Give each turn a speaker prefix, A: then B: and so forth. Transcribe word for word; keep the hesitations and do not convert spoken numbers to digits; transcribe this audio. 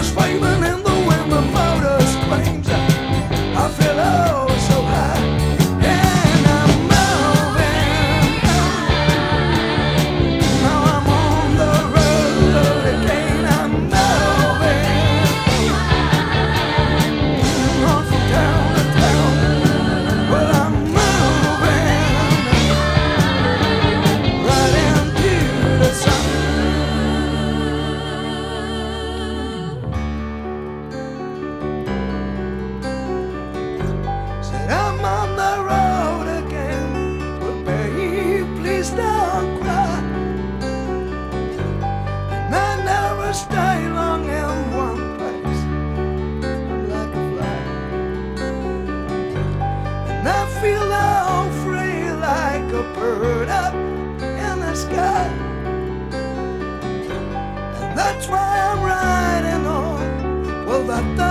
A: colors waving in the wind, the motor screams. I feel oh so high, and I'm moving. Now I'm on the road again. I'm moving, on from town to town. Well, I'm moving right into the sun. Said I'm on the road again, but babe, please don't cry. And I never stay long in one place. I'm like a fly, and I feel all free like a bird up in the sky. And that's why I'm riding on. Well, that